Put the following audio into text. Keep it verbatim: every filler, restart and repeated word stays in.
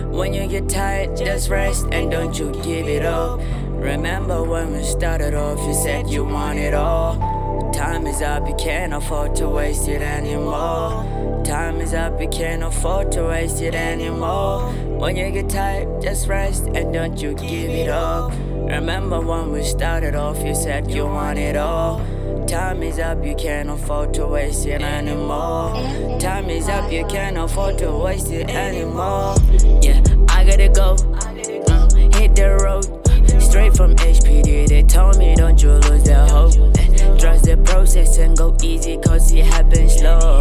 When you get tired, just rest and don't you give it up. Remember when we started off, you said you want it all. Time is up, you can't afford to waste it anymore. Time is up, you can't afford to waste it anymore. When you get tired, just rest and don't you give it up. Remember when we started off, you said you want it all. Time is up, you can't afford to waste it anymore. Time is up, you can't afford to waste it anymore. Yeah, I gotta go, uh, hit the road. Straight from H P D, they told me don't you lose the hope. Trust the process and go easy cause it happens slow.